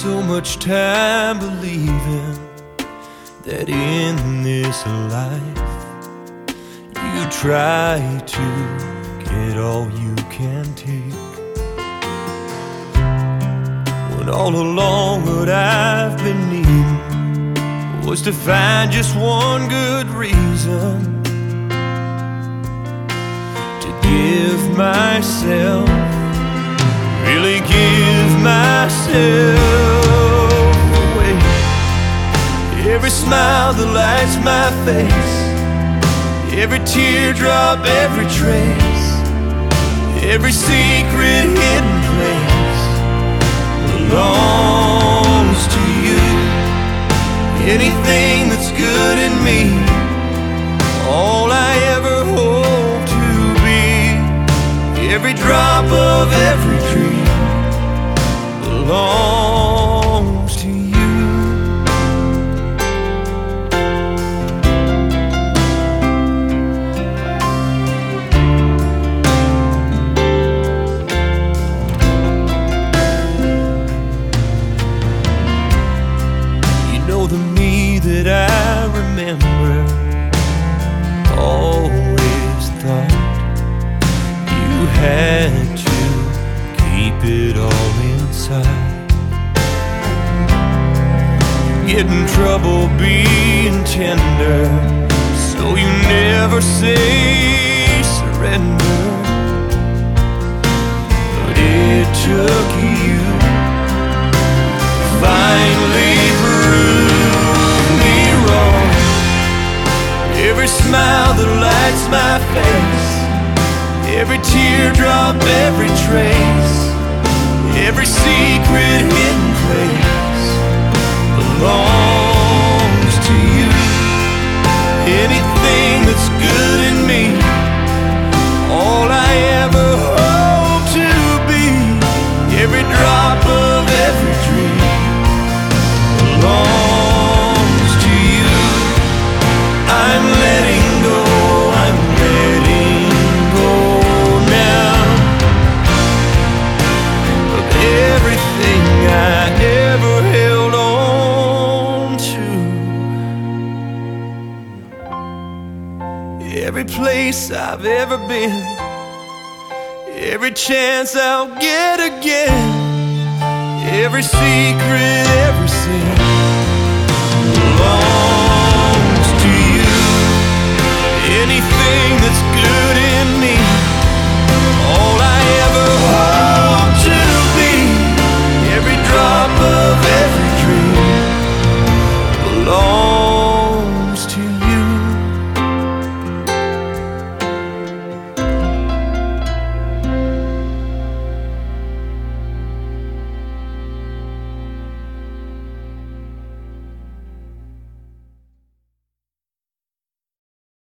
so much time believing that in this life you try to get all you can take, when all along what I've been needing was to find just one good reason to give myself, really give myself away. Every smile that lights my face, every teardrop, every trace, every secret hidden place belongs to you. Anything that's good in me, all I ever hope to be, every drop of every dream belongs to you. You know the me that I remember always thought you had to keep it all inside. You get in trouble being tender, so you never say surrender. But it took you to finally prove me wrong. Every smile that lights my face, every teardrop, every trace, every secret hidden place belongs to you. Anything that's good in me, all I ever hope to be, every drop of every dream belongs to you. I'm letting go, I'm letting go now of everything I ever held on to. Every place I've ever been, every chance I'll get again, every secret,